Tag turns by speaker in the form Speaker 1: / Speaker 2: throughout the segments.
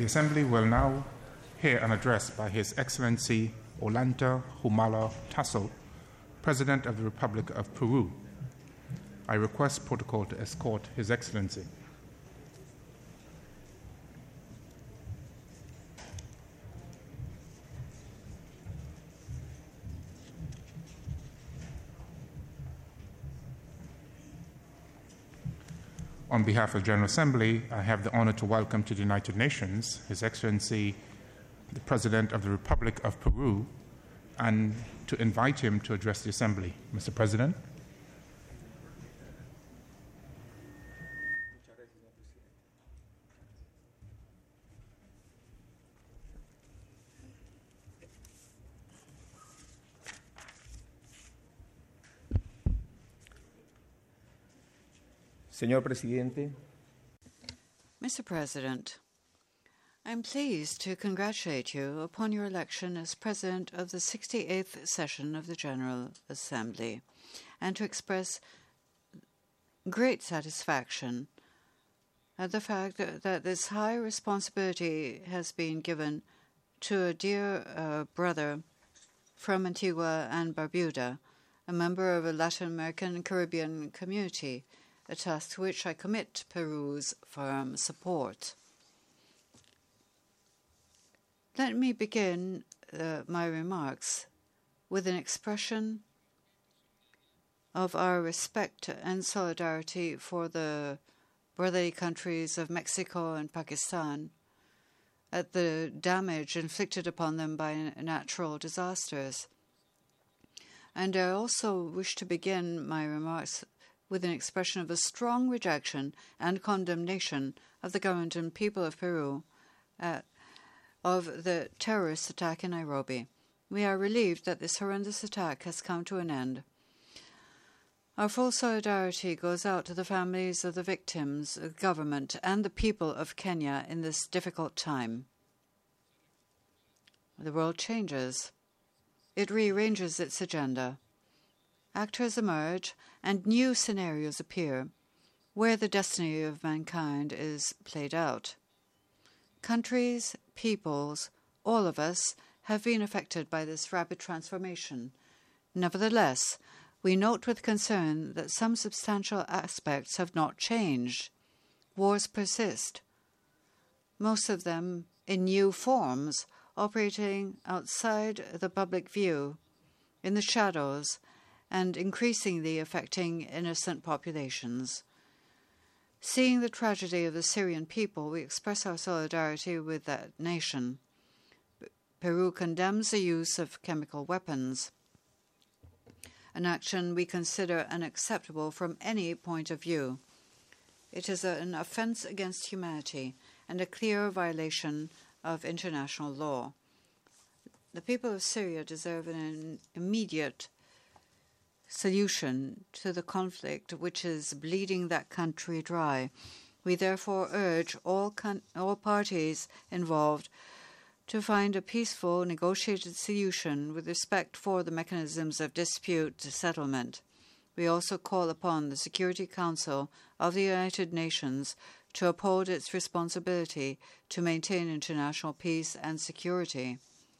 Speaker 1: The Assembly will now hear an address by His Excellency Ollanta Humala Tasso, President of the Republic of Peru. I request protocol to escort His Excellency. On behalf of the General Assembly, I have the honor to welcome to the United Nations His Excellency, the President of the Republic of Peru, and to invite him to address the Assembly. Mr. President.
Speaker 2: Señor Presidente.
Speaker 3: Mr. President, I'm pleased to congratulate you upon your election as President of the 68th session of the General Assembly and to express great satisfaction at the fact that this high responsibility has been given to a dear brother from Antigua and Barbuda, a member of a Latin American and Caribbean community, a task to which I commit Peru's firm support. Let me begin my remarks with an expression of our respect and solidarity for the brotherly countries of Mexico and Pakistan at the damage inflicted upon them by natural disasters. And I also wish to begin my remarks with an expression of a strong rejection and condemnation of the government and people of Peru of the terrorist attack in Nairobi. We are relieved that this horrendous attack has come to an end. Our full solidarity goes out to the families of the victims, the government, and the people of Kenya in this difficult time. The world changes. It rearranges its agenda. Actors emerge and new scenarios appear where the destiny of mankind is played out. Countries, peoples, all of us have been affected by this rapid transformation. Nevertheless, we note with concern that some substantial aspects have not changed. Wars persist, most of them in new forms, operating outside the public view, in the shadows, and increasingly affecting innocent populations. Seeing the tragedy of the Syrian people, we express our solidarity with that nation. Peru condemns the use of chemical weapons, an action we consider unacceptable from any point of view. It is an offense against humanity and a clear violation of international law. The people of Syria deserve an immediate solution to the conflict which is bleeding that country dry. We therefore urge all parties involved to find a peaceful, negotiated solution with respect for the mechanisms of dispute settlement. We also call upon the Security Council of the United Nations to uphold its responsibility to maintain international peace and security.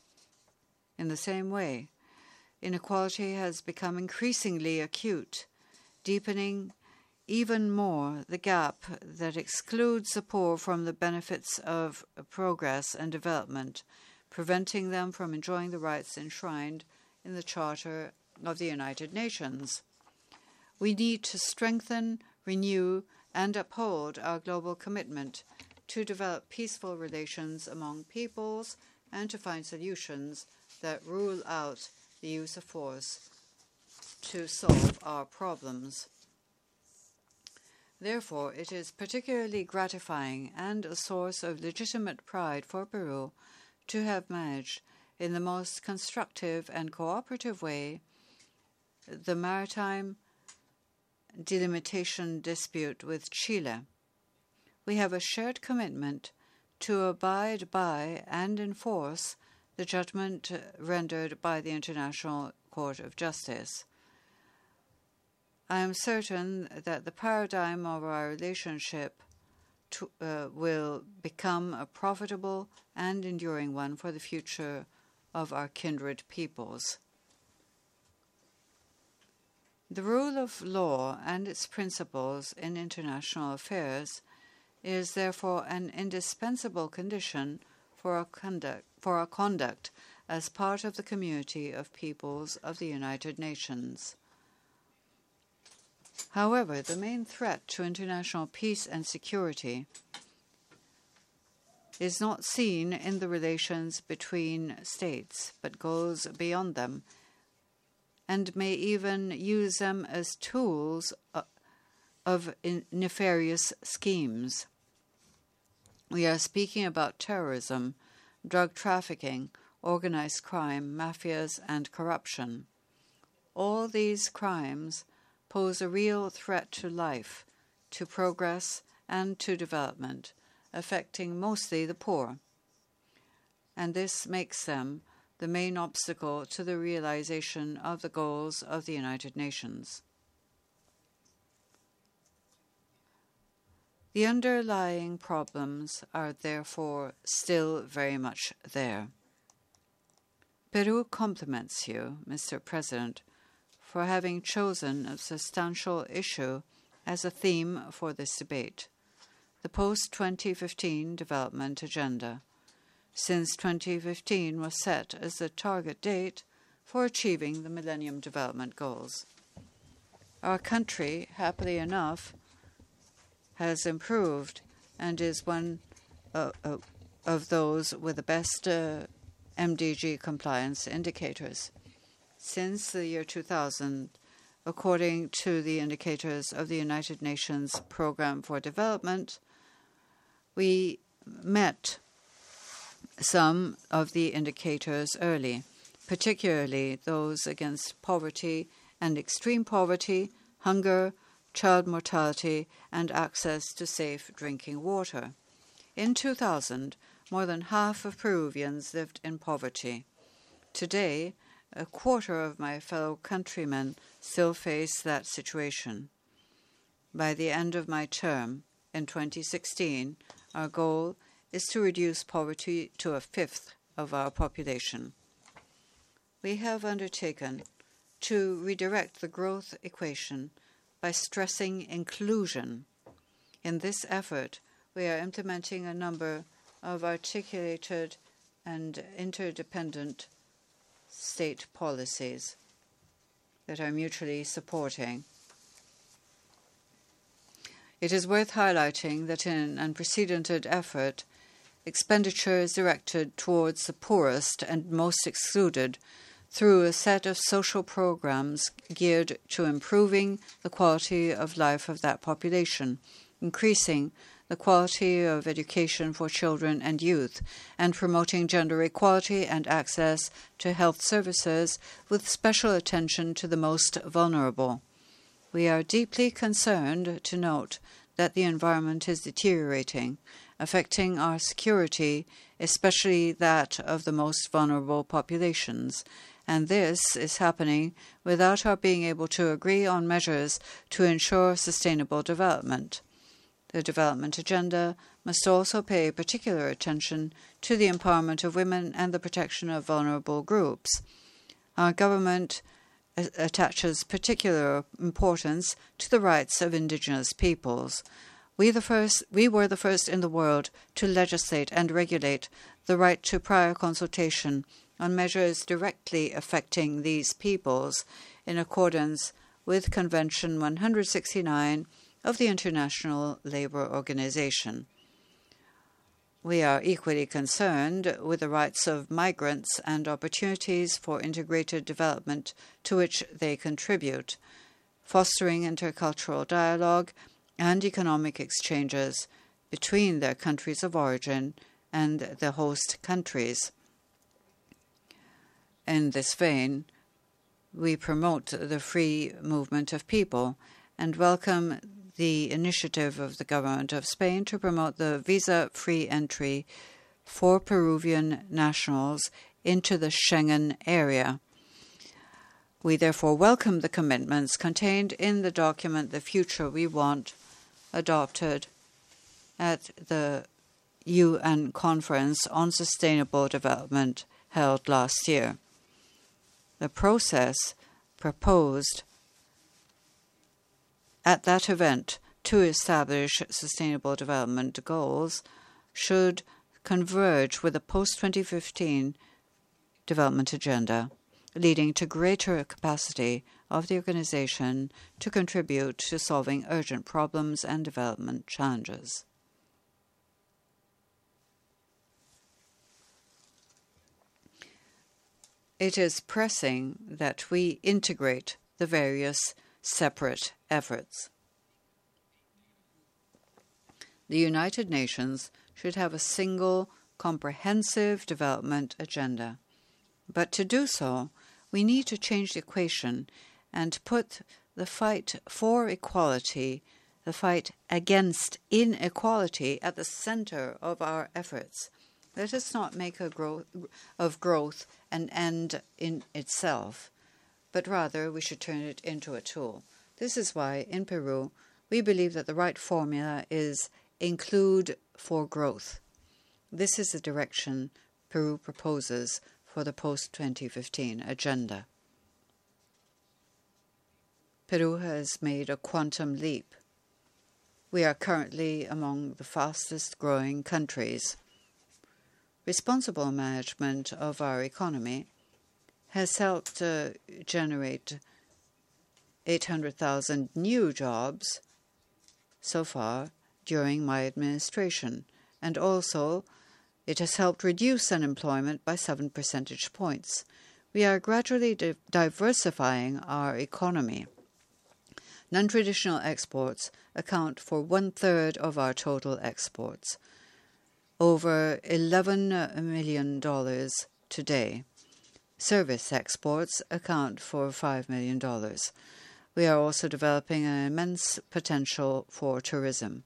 Speaker 3: In the same way, inequality has become increasingly acute, deepening even more the gap that excludes the poor from the benefits of progress and development, preventing them from enjoying the rights enshrined in the Charter of the United Nations. We need to strengthen, renew, and uphold our global commitment to develop peaceful relations among peoples and to find solutions that rule out the use of force to solve our problems. Therefore, it is particularly gratifying and a source of legitimate pride for Peru to have managed, in the most constructive and cooperative way, the maritime delimitation dispute with Chile. We have a shared commitment to abide by and enforce the judgment rendered by the International Court of Justice. I am certain that the paradigm of our relationship will become a profitable and enduring one for the future of our kindred peoples. The rule of law and its principles in international affairs is therefore an indispensable condition for our conduct as part of the community of peoples of the United Nations. However, the main threat to international peace and security is not seen in the relations between states, but goes beyond them, and may even use them as tools of nefarious schemes. We are speaking about terrorism, drug trafficking, organized crime, mafias, and corruption. All these crimes pose a real threat to life, to progress, and to development, affecting mostly the poor. And this makes them the main obstacle to the realization of the goals of the United Nations. The underlying problems are therefore still very much there. Peru compliments you, Mr. President, for having chosen a substantial issue as a theme for this debate, the post-2015 development agenda, since 2015 was set as the target date for achieving the Millennium Development Goals. Our country, happily enough, has improved and is one of those with the best MDG compliance indicators. Since the year 2000, according to the indicators of the United Nations Programme for Development, we met some of the indicators early, particularly those against poverty and extreme poverty, hunger, child mortality, and access to safe drinking water. In 2000, more than half of Peruvians lived in poverty. Today, a quarter of my fellow countrymen still face that situation. By the end of my term, in 2016, our goal is to reduce poverty to a fifth of our population. We have undertaken to redirect the growth equation by stressing inclusion. In this effort, we are implementing a number of articulated and interdependent state policies that are mutually supporting. It is worth highlighting that in an unprecedented effort, expenditure is directed towards the poorest and most excluded through a set of social programs geared to improving the quality of life of that population, increasing the quality of education for children and youth, and promoting gender equality and access to health services with special attention to the most vulnerable. We are deeply concerned to note that the environment is deteriorating, affecting our security, especially that of the most vulnerable populations, and this is happening without our being able to agree on measures to ensure sustainable development. The development agenda must also pay particular attention to the empowerment of women and the protection of vulnerable groups. Our government attaches particular importance to the rights of indigenous peoples. We were the first in the world to legislate and regulate the right to prior consultation on measures directly affecting these peoples in accordance with Convention 169 of the International Labour Organization. We are equally concerned with the rights of migrants and opportunities for integrated development to which they contribute, fostering intercultural dialogue and economic exchanges between their countries of origin and the host countries. In this vein, we promote the free movement of people and welcome the initiative of the government of Spain to promote the visa-free entry for Peruvian nationals into the Schengen area. We therefore welcome the commitments contained in the document The Future We Want, adopted at the UN Conference on Sustainable Development held last year. The process proposed at that event to establish sustainable development goals should converge with the post-2015 development agenda, leading to greater capacity of the organization to contribute to solving urgent problems and development challenges. It is pressing that we integrate the various separate efforts. The United Nations should have a single, comprehensive development agenda. But to do so, we need to change the equation and put the fight for equality, the fight against inequality, at the center of our efforts. Let us not make growth an end in itself, but rather we should turn it into a tool. This is why, in Peru, we believe that the right formula is include for growth. This is the direction Peru proposes for the post-2015 agenda. Peru has made a quantum leap. We are currently among the fastest growing countries. Responsible management of our economy has helped generate 800,000 new jobs so far during my administration, and also it has helped reduce unemployment by 7 percentage points. We are gradually diversifying our economy. Non-traditional exports account for 1/3 of our total exports, over $11 million today. Service exports account for $5 million. We are also developing an immense potential for tourism.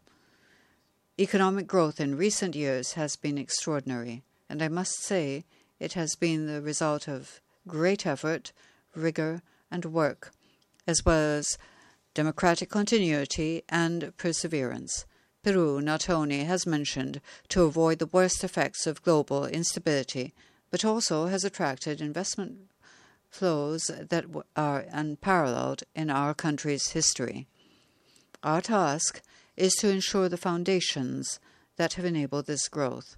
Speaker 3: Economic growth in recent years has been extraordinary, and I must say it has been the result of great effort, rigor, and work, as well as democratic continuity and perseverance. Peru not only has mentioned to avoid the worst effects of global instability, but also has attracted investment flows that are unparalleled in our country's history. Our task is to ensure the foundations that have enabled this growth.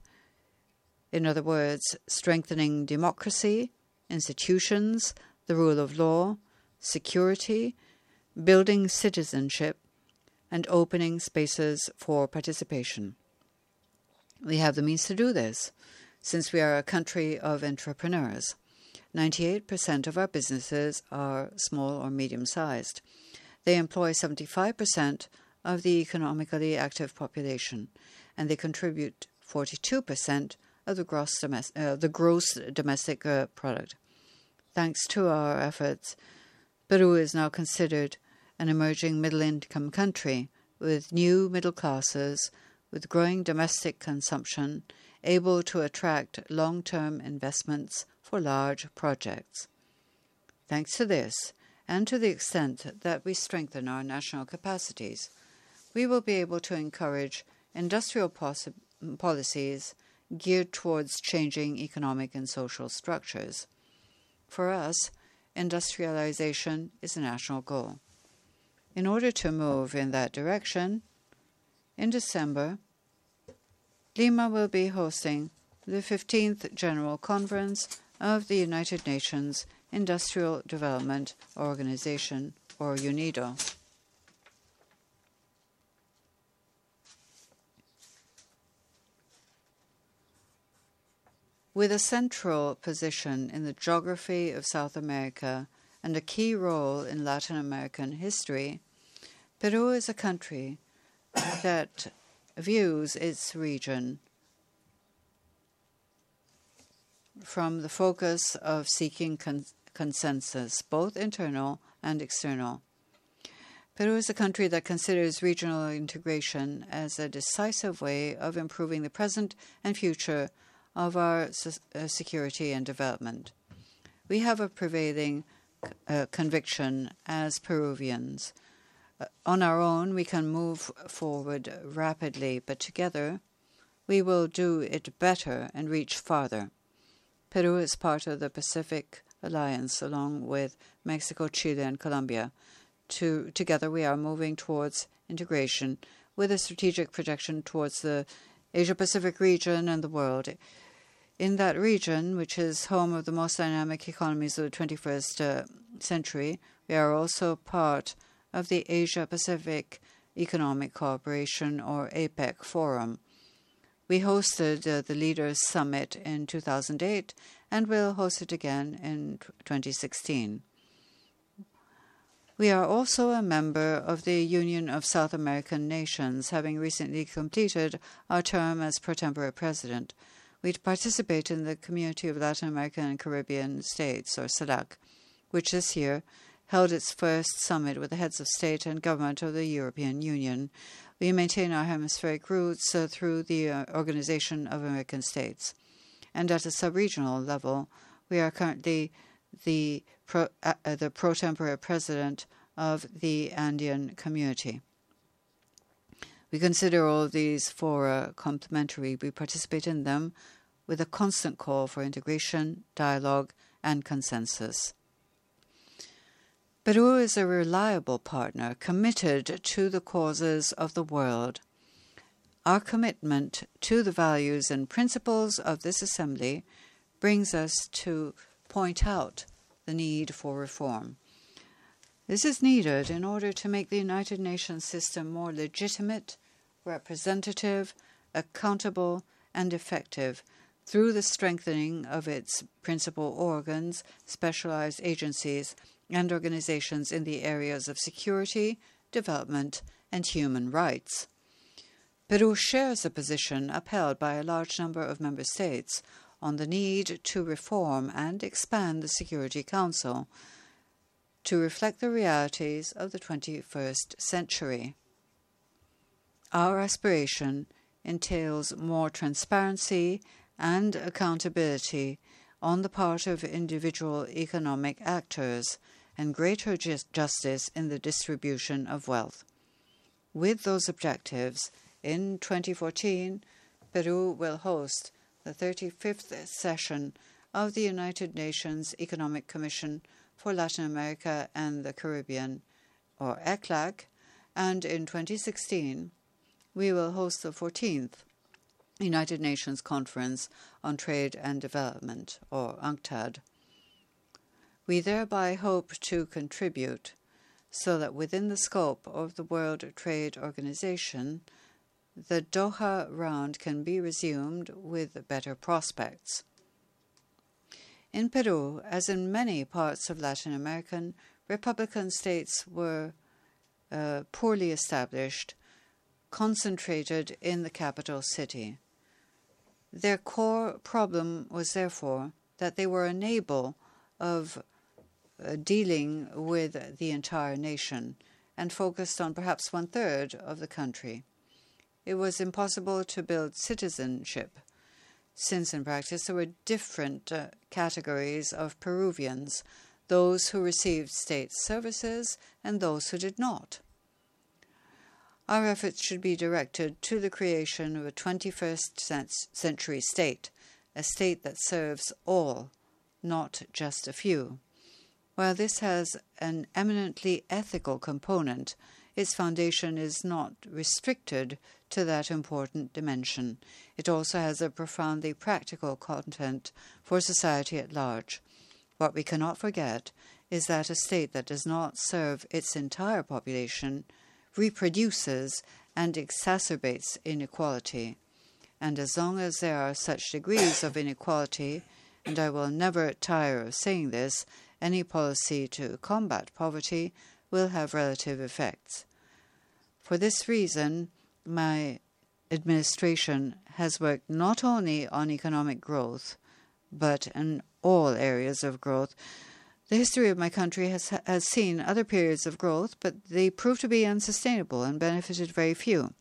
Speaker 3: In other words, strengthening democracy, institutions, the rule of law, security, building citizenship, and opening spaces for participation. We have the means to do this, since we are a country of entrepreneurs. 98% of our businesses are small or medium-sized. They employ 75% of the economically active population, and they contribute 42% of the gross domestic product. Thanks to our efforts, Peru is now considered an emerging middle-income country with new middle classes, with growing domestic consumption, able to attract long-term investments for large projects. Thanks to this, and to the extent that we strengthen our national capacities, we will be able to encourage industrial policies geared towards changing economic and social structures. For us, industrialization is a national goal. In order to move in that direction, in December, Lima will be hosting the 15th General Conference of the United Nations Industrial Development Organization, or UNIDO. With a central position in the geography of South America and a key role in Latin American history, Peru is a country that views its region from the focus of seeking consensus, both internal and external. Peru is a country that considers regional integration as a decisive way of improving the present and future of our security and development. We have a prevailing conviction as Peruvians. On our own, we can move forward rapidly, but together we will do it better and reach farther. Peru is part of the Pacific Alliance along with Mexico, Chile, and Colombia. Together we are moving towards integration with a strategic projection towards the Asia-Pacific region and the world. In that region, which is home of the most dynamic economies of the 21st century, we are also part of the Asia-Pacific Economic Cooperation, or APEC, Forum. We hosted the Leaders' Summit in 2008 and will host it again in 2016. We are also a member of the Union of South American Nations, having recently completed our term as pro tempore president. We participate in the Community of Latin American and Caribbean States, or CELAC, which this year held its first summit with the heads of state and government of the European Union. We maintain our hemispheric roots through the Organization of American States. And at a sub-regional level, we are currently the pro tempore president of the Andean Community. We consider all of these fora complementary. We participate in them with a constant call for integration, dialogue, and consensus. Peru is a reliable partner committed to the causes of the world. Our commitment to the values and principles of this Assembly brings us to point out the need for reform. This is needed in order to make the United Nations system more legitimate, representative, accountable, and effective through the strengthening of its principal organs, specialized agencies, and organizations in the areas of security, development, and human rights. Peru shares a position upheld by a large number of member states on the need to reform and expand the Security Council to reflect the realities of the 21st century. Our aspiration entails more transparency and accountability on the part of individual economic actors and greater justice in the distribution of wealth. With those objectives, in 2014, Peru will host the 35th session of the United Nations Economic Commission for Latin America and the Caribbean, or ECLAC, and in 2016, we will host the 14th United Nations Conference on Trade and Development, or UNCTAD. We thereby hope to contribute so that within the scope of the World Trade Organization, the Doha round can be resumed with better prospects. In Peru, as in many parts of Latin American, Republican states were poorly established, concentrated in the capital city. Their core problem was therefore that they were unable of dealing with the entire nation and focused on perhaps 1/3 of the country. It was impossible to build citizenship, since in practice there were different categories of Peruvians, those who received state services and those who did not. Our efforts should be directed to the creation of a 21st century state, a state that serves all, not just a few. While this has an eminently ethical component, its foundation is not restricted to that important dimension. It also has a profoundly practical content for society at large. What we cannot forget is that a state that does not serve its entire population reproduces and exacerbates inequality. And as long as there are such degrees of inequality, and I will never tire of saying this, any policy to combat poverty will have relative effects. For this reason, my administration has worked not only on economic growth, but in all areas of growth. The history of my country has seen other periods of growth, but they proved to be unsustainable and benefited very few.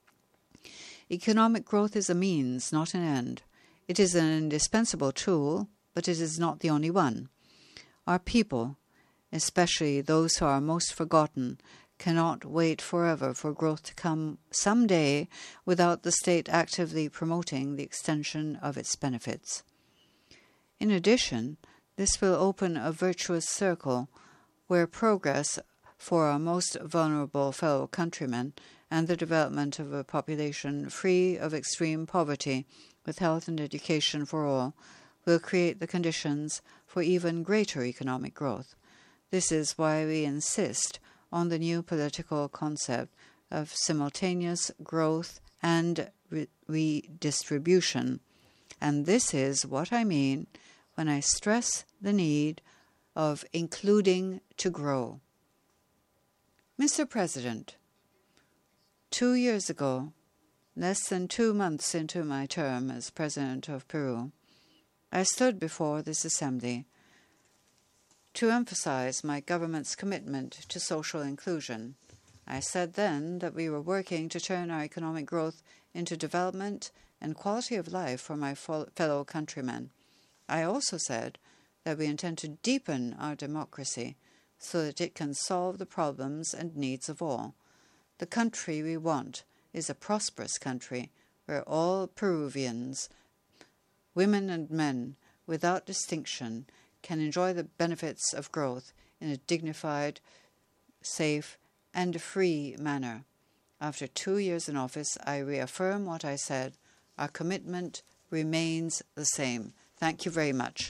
Speaker 3: Economic growth is a means, not an end. It is an indispensable tool, but it is not the only one. Our people, especially those who are most forgotten, cannot wait forever for growth to come someday without the state actively promoting the extension of its benefits. In addition, this will open a virtuous circle where progress for our most vulnerable fellow countrymen and the development of a population free of extreme poverty with health and education for all will create the conditions for even greater economic growth. This is why we insist on the new political concept of simultaneous growth and redistribution. And this is what I mean when I stress the need of including to grow. Mr. President, 2 years ago, less than 2 months into my term as President of Peru, I stood before this Assembly to emphasize my government's commitment to social inclusion. I said then that we were working to turn our economic growth into development and quality of life for my fellow countrymen. I also said that we intend to deepen our democracy so that it can solve the problems and needs of all. The country we want is a prosperous country where all Peruvians, women and men, without distinction, can enjoy the benefits of growth in a dignified, safe, and free manner. After 2 years in office, I reaffirm what I said. Our commitment remains the same. Thank you very much.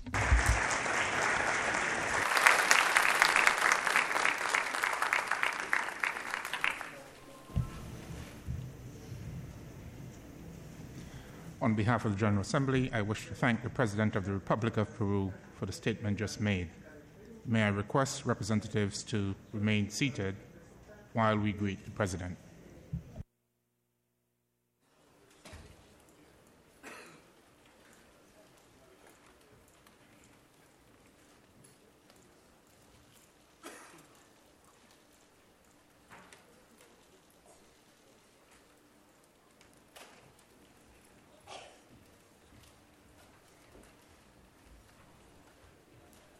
Speaker 1: On behalf of the General Assembly, I wish to thank the President of the Republic of Peru for the statement just made. May I request representatives to remain seated while we greet the President.